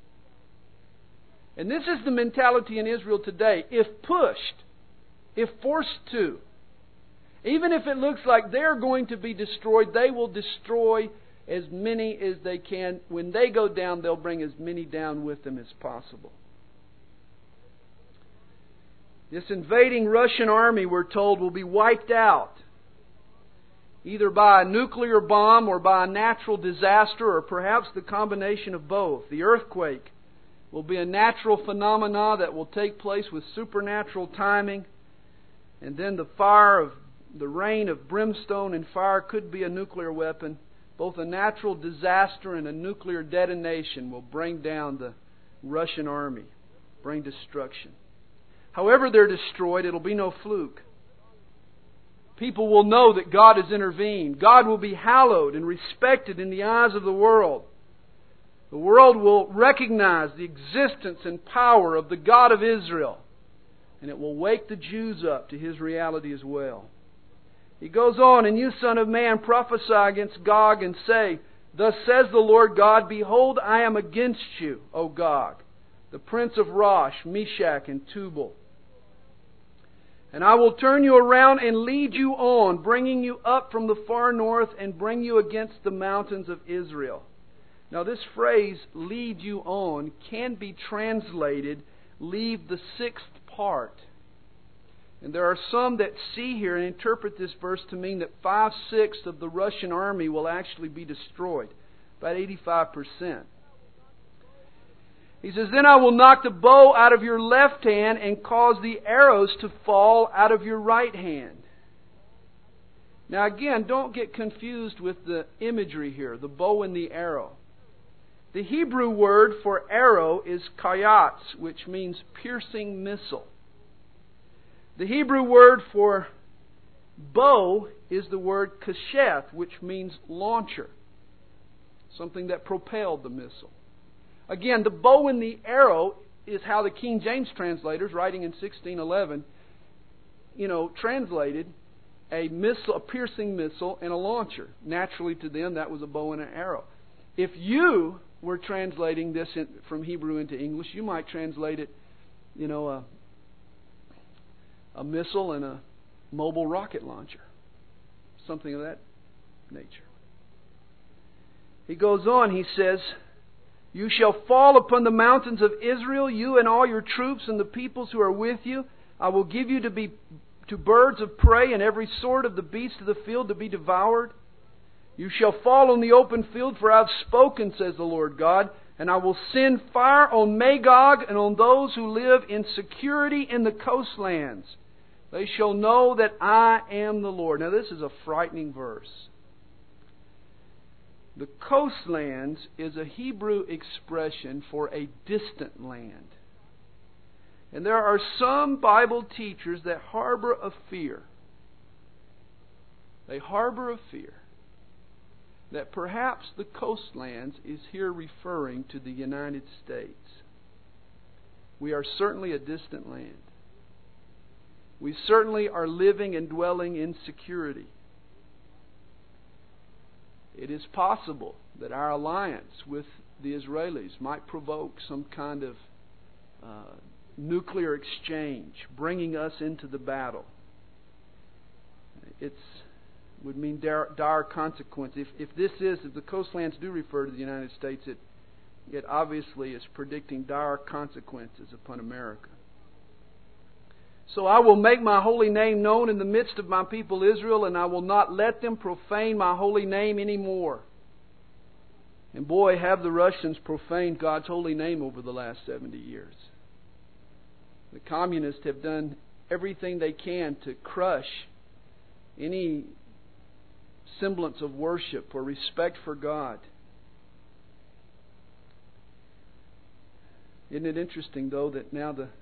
Speaker 1: And this is the mentality in Israel today. If pushed, if forced to, even if it looks like they're going to be destroyed, they will destroy as many as they can. When they go down, they'll bring as many down with them as possible. This invading Russian army, we're told, will be wiped out, either by a nuclear bomb or by a natural disaster, or perhaps the combination of both. The earthquake will be a natural phenomena that will take place with supernatural timing. And then the rain of brimstone and fire could be a nuclear weapon. Both a natural disaster and a nuclear detonation will bring down the Russian army, bring destruction. However they're destroyed, it'll be no fluke. People will know that God has intervened. God will be hallowed and respected in the eyes of the world. The world will recognize the existence and power of the God of Israel. And it will wake the Jews up to His reality as well. He goes on, "And you, son of man, prophesy against Gog and say, Thus says the Lord God, Behold, I am against you, O Gog, the prince of Rosh, Meshach, and Tubal. And I will turn you around and lead you on, bringing you up from the far north and bring you against the mountains of Israel." Now this phrase, "lead you on," can be translated, "leave the sixth part And there are some that see here and interpret this verse to mean that 5/6 of the Russian army will actually be destroyed. About 85%. He says, "Then I will knock the bow out of your left hand and cause the arrows to fall out of your right hand." Now again, don't get confused with the imagery here, the bow and the arrow. The Hebrew word for arrow is kayatz, which means piercing missile. The Hebrew word for bow is the word kasheth, which means launcher, something that propelled the missile. Again, the bow and the arrow is how the King James translators, writing in 1611, translated a missile, a piercing missile, and a launcher. Naturally, to them, that was a bow and an arrow. If you were translating this from Hebrew into English, you might translate it, a missile and a mobile rocket launcher, something of that nature. He goes on. He says, "You shall fall upon the mountains of Israel, you and all your troops and the peoples who are with you. I will give you to birds of prey and every sort of the beasts of the field to be devoured. You shall fall on the open field, for I have spoken, says the Lord God. And I will send fire on Magog and on those who live in security in the coastlands. They shall know that I am the Lord." Now this is a frightening verse. The coastlands is a Hebrew expression for a distant land. And there are some Bible teachers that harbor a fear. They harbor a fear that perhaps the coastlands is here referring to the United States. We are certainly a distant land. We certainly are living and dwelling in security. It is possible that our alliance with the Israelis might provoke some kind of nuclear exchange, bringing us into the battle. It would mean dire consequence. If the coastlands do refer to the United States, it obviously is predicting dire consequences upon America. "So I will make my holy name known in the midst of my people Israel, and I will not let them profane my holy name anymore." And boy, have the Russians profaned God's holy name over the last 70 years. The communists have done everything they can to crush any semblance of worship or respect for God. Isn't it interesting, though, that now the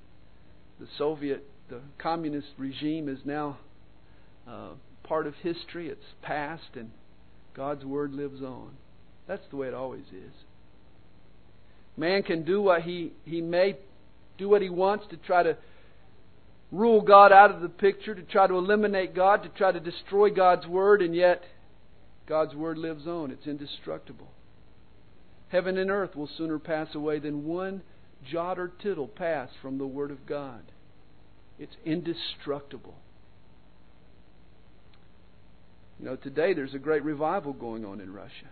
Speaker 1: communist regime is now part of history. It's past, and God's Word lives on. That's the way it always is. Man can do what he may do what he wants to try to rule God out of the picture, to try to eliminate God, to try to destroy God's Word, and yet God's Word lives on. It's indestructible. Heaven and earth will sooner pass away than one jot or tittle pass from the Word of God. It's indestructible. Today there's a great revival going on in Russia.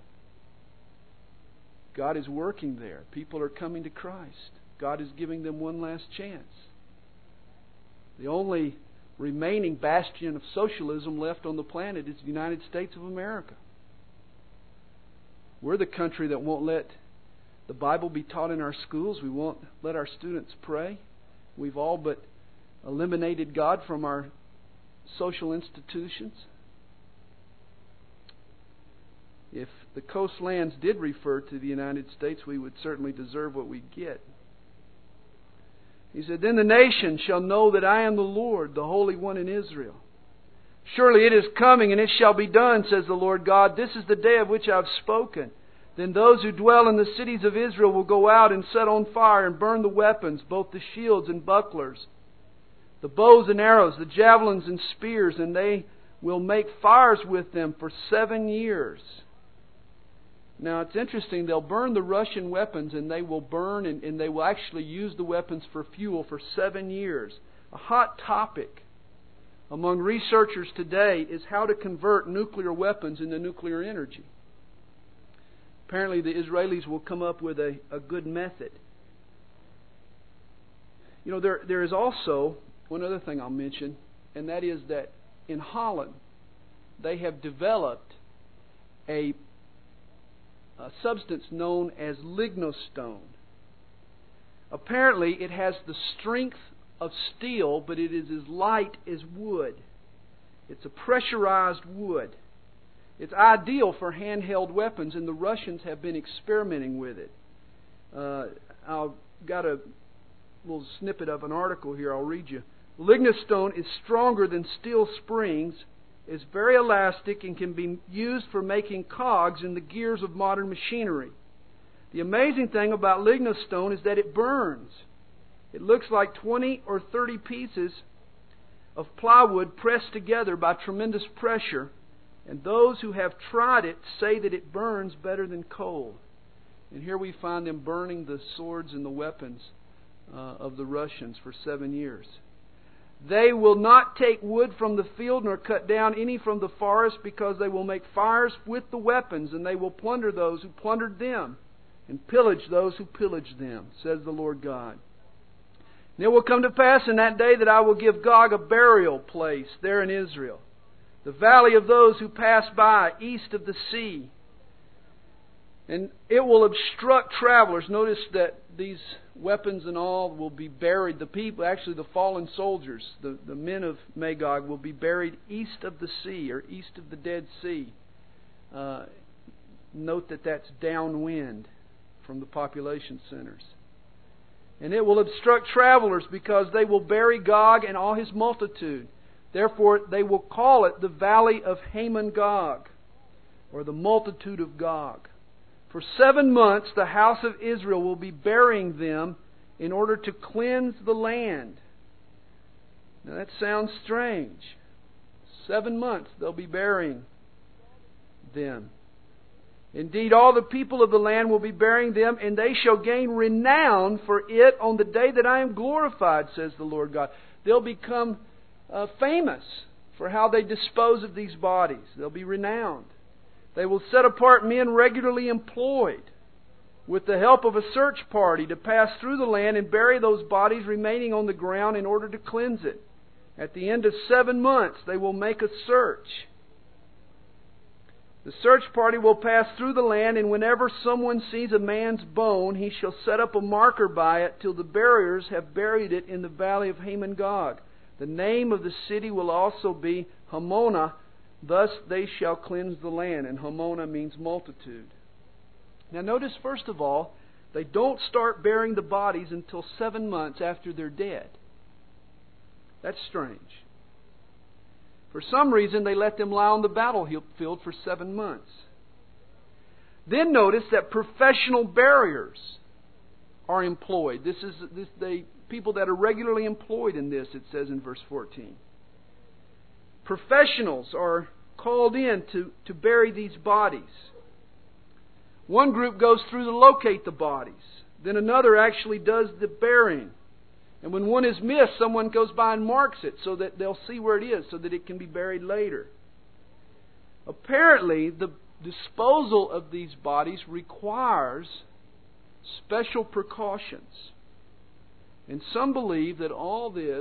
Speaker 1: God is working there. People are coming to Christ. God is giving them one last chance. The only remaining bastion of socialism left on the planet is the United States of America. We're the country that won't let the Bible be taught in our schools. We won't let our students pray. We've all but eliminated God from our social institutions. If the coastlands did refer to the United States, we would certainly deserve what we get. He said, "Then the nations shall know that I am the Lord, the Holy One in Israel. Surely it is coming, and it shall be done, says the Lord God. This is the day of which I have spoken. Then those who dwell in the cities of Israel will go out and set on fire and burn the weapons, both the shields and bucklers, the bows and arrows, the javelins and spears, and they will make fires with them for 7 years." Now it's interesting, they'll burn the Russian weapons, and they will burn and they will actually use the weapons for fuel for 7 years. A hot topic among researchers today is how to convert nuclear weapons into nuclear energy. Apparently the Israelis will come up with a good method. There is also one other thing I'll mention. and that is that in Holland they have developed a substance known as lignostone. Apparently it has the strength of steel, but it is as light as wood. It's a pressurized wood. It's ideal for handheld weapons, and the Russians have been experimenting with it. I've got a little snippet of an article here I'll read you. Lignostone is stronger than steel springs, is very elastic, and can be used for making cogs in the gears of modern machinery. The amazing thing about lignostone is that it burns. It looks like 20 or 30 pieces of plywood pressed together by tremendous pressure, and those who have tried it say that it burns better than coal. And here we find them burning the swords and the weapons of the Russians for 7 years. They will not take wood from the field nor cut down any from the forest, because they will make fires with the weapons, and they will plunder those who plundered them and pillage those who pillaged them, says the Lord God. And it will come to pass in that day that I will give Gog a burial place there in Israel, the valley of those who pass by east of the sea. And it will obstruct travelers. Notice that these weapons and all will be buried. The people, actually the fallen soldiers, the men of Magog, will be buried east of the sea, or east of the Dead Sea. Note that that's downwind from the population centers. And it will obstruct travelers, because they will bury Gog and all his multitude. Therefore they will call it the Valley of Haman Gog, or the multitude of Gog. For 7 months the house of Israel will be burying them in order to cleanse the land. Now that sounds strange. 7 months they'll be burying them. Indeed, all the people of the land will be burying them, and they shall gain renown for it on the day that I am glorified, says the Lord God. They'll become famous for how they dispose of these bodies. They'll be renowned. They will set apart men regularly employed with the help of a search party to pass through the land and bury those bodies remaining on the ground in order to cleanse it. At the end of 7 months, they will make a search. The search party will pass through the land, and whenever someone sees a man's bone, he shall set up a marker by it till the buriers have buried it in the valley of Haman Gog. The name of the city will also be Hamonah. Thus they shall cleanse the land. And Hamonah means multitude. Now notice, first of all, they don't start burying the bodies until 7 months after they're dead. That's strange. For some reason, they let them lie on the battlefield for 7 months. Then notice that professional buriers are employed. People that are regularly employed in this, it says in verse 14. Professionals are called in to bury these bodies. One group goes through to locate the bodies. Then another actually does the burying. And when one is missed, someone goes by and marks it so that they'll see where it is, so that it can be buried later. Apparently, the disposal of these bodies requires special precautions. And some believe that all this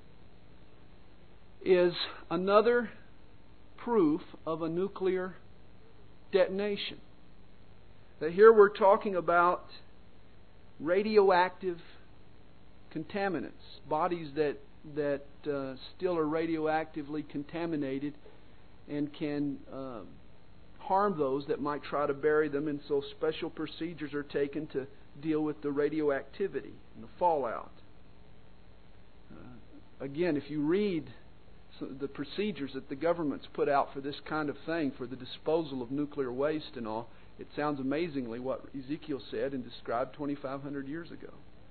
Speaker 1: is another proof of a nuclear detonation. That here we're talking about radioactive contaminants, bodies that still are radioactively contaminated and can harm those that might try to bury them, and so special procedures are taken to deal with the radioactivity and the fallout. Again, if you read the procedures that the government's put out for this kind of thing, for the disposal of nuclear waste and all, it sounds amazingly what Ezekiel said and described 2,500 years ago.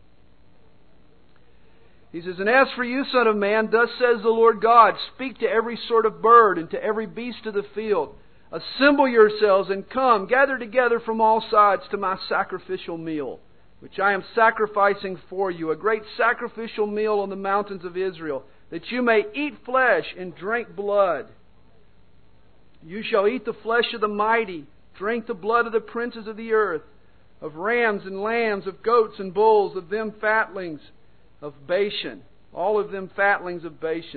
Speaker 1: He says, "And as for you, son of man, thus says the Lord God, speak to every sort of bird and to every beast of the field. Assemble yourselves and come, gather together from all sides to my sacrificial meal, which I am sacrificing for you, a great sacrificial meal on the mountains of Israel, that you may eat flesh and drink blood. You shall eat the flesh of the mighty, drink the blood of the princes of the earth, of rams and lambs, of goats and bulls, of them fatlings of Bashan, all of them fatlings of Bashan.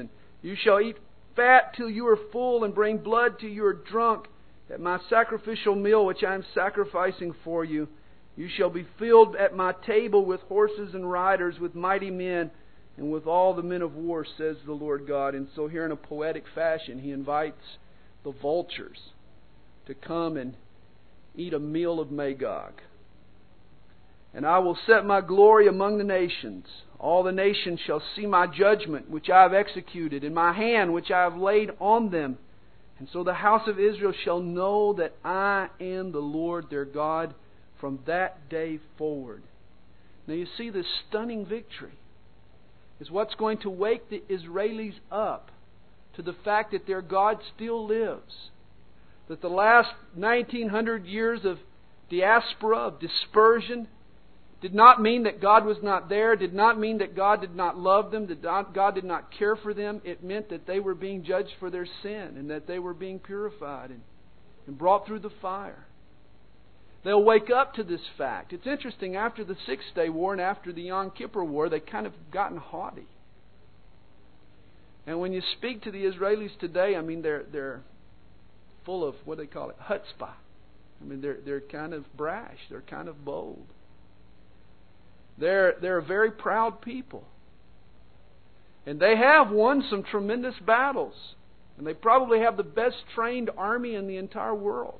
Speaker 1: You shall eat fat till you are full, and bring blood till you are drunk. At my sacrificial meal which I am sacrificing for you, you shall be filled at my table with horses and riders, with mighty men, and with all the men of war, says the Lord God. And so here in a poetic fashion, He invites the vultures to come and eat a meal of Magog. And I will set my glory among the nations. All the nations shall see my judgment, which I have executed, and my hand, which I have laid on them. And so the house of Israel shall know that I am the Lord their God from that day forward. Now you see, this stunning victory is what's going to wake the Israelis up to the fact that their God still lives. That the last 1900 years of diaspora, of dispersion, did not mean that God was not there, did not mean that God did not love them, that God did not care for them. It meant that they were being judged for their sin, and that they were being purified and brought through the fire. They'll wake up to this fact. It's interesting, after the Six-Day War and after the Yom Kippur War, they kind of gotten haughty. And when you speak to the Israelis today, I mean, they're full of, what do they call it, chutzpah. I mean, they're kind of brash. They're kind of bold. They're a very proud people. And they have won some tremendous battles. And they probably have the best trained army in the entire world.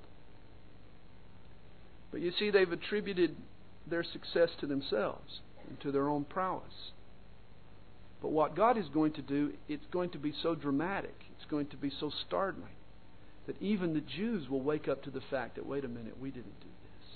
Speaker 1: But you see, they've attributed their success to themselves and to their own prowess. But what God is going to do, it's going to be so dramatic, it's going to be so startling, that even the Jews will wake up to the fact that, wait a minute, we didn't do this.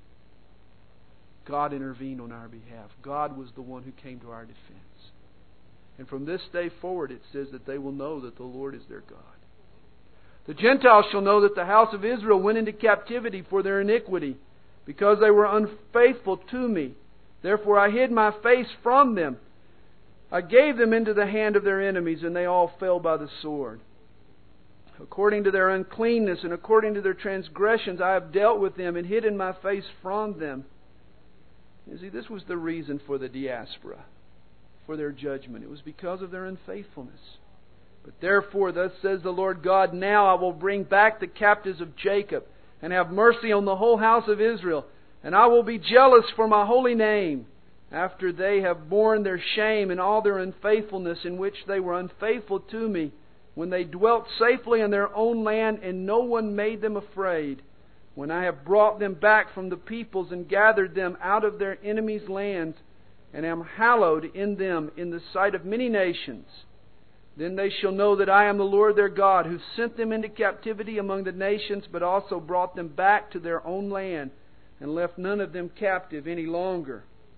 Speaker 1: God intervened on our behalf. God was the one who came to our defense. And from this day forward, it says that they will know that the Lord is their God. The Gentiles shall know that the house of Israel went into captivity for their iniquity, because they were unfaithful to me. Therefore I hid my face from them. I gave them into the hand of their enemies, and they all fell by the sword. According to their uncleanness and according to their transgressions I have dealt with them and hidden my face from them. You see, this was the reason for the diaspora, for their judgment. It was because of their unfaithfulness. But therefore, thus says the Lord God, now I will bring back the captives of Jacob, and have mercy on the whole house of Israel. And I will be jealous for my holy name, after they have borne their shame and all their unfaithfulness, in which they were unfaithful to me, when they dwelt safely in their own land, and no one made them afraid. When I have brought them back from the peoples, and gathered them out of their enemies' lands, and am hallowed in them in the sight of many nations. Then they shall know that I am the Lord their God, who sent them into captivity among the nations, but also brought them back to their own land, and left none of them captive any longer.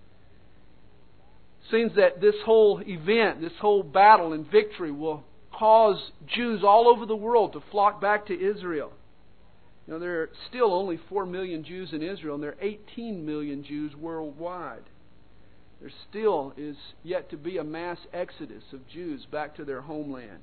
Speaker 1: It seems that this whole event, this whole battle and victory, will cause Jews all over the world to flock back to Israel. You know, there are still only 4 million Jews in Israel, and there are 18 million Jews worldwide. There still is yet to be a mass exodus of Jews back to their homeland.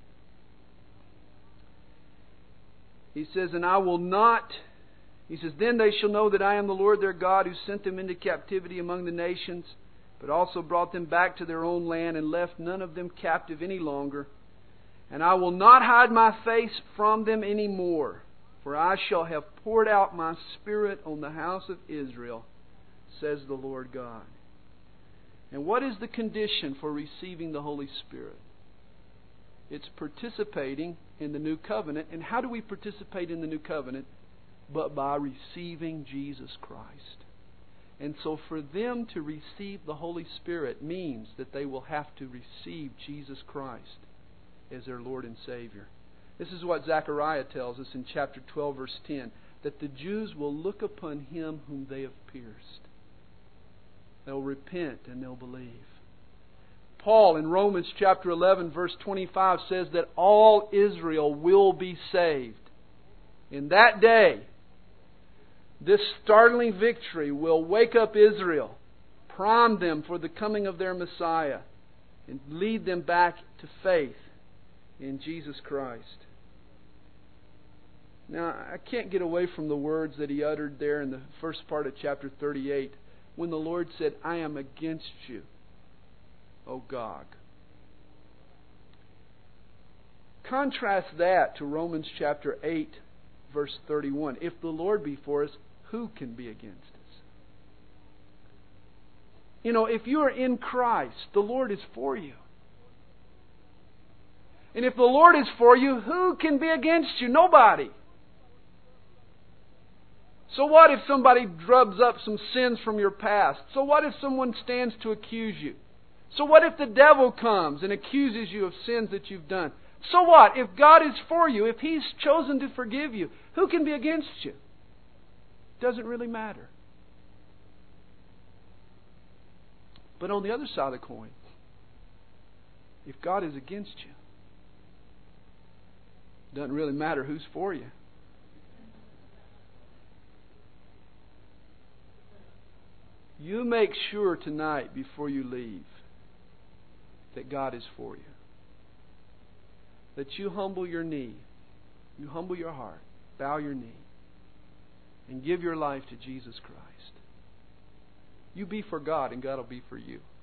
Speaker 1: He says, and I will not, he says, then they shall know that I am the Lord their God, who sent them into captivity among the nations, but also brought them back to their own land, and left none of them captive any longer. And I will not hide my face from them any more, for I shall have poured out my Spirit on the house of Israel, says the Lord God. And what is the condition for receiving the Holy Spirit? It's participating in the new covenant. And how do we participate in the new covenant? But by receiving Jesus Christ. And so for them to receive the Holy Spirit means that they will have to receive Jesus Christ as their Lord and Savior. This is what Zechariah tells us in chapter 12, verse 10, that the Jews will look upon Him whom they have pierced. They'll repent and they'll believe. Paul in Romans chapter 11 verse 25 says that all Israel will be saved. In that day, this startling victory will wake up Israel, prime them for the coming of their Messiah, and lead them back to faith in Jesus Christ. Now, I can't get away from the words that he uttered there in the first part of chapter 38, when the Lord said, I am against you, O Gog. Contrast that to Romans chapter 8, verse 31. If the Lord be for us, who can be against us? You know, if you are in Christ, the Lord is for you. And if the Lord is for you, who can be against you? Nobody. So what if somebody drubs up some sins from your past? So what if someone stands to accuse you? So what if the devil comes and accuses you of sins that you've done? So what? If God is for you, if He's chosen to forgive you, who can be against you? Doesn't really matter. But on the other side of the coin, if God is against you, doesn't really matter who's for you. You make sure tonight before you leave that God is for you. That you humble your knee, you humble your heart, bow your knee, and give your life to Jesus Christ. You be for God and God will be for you.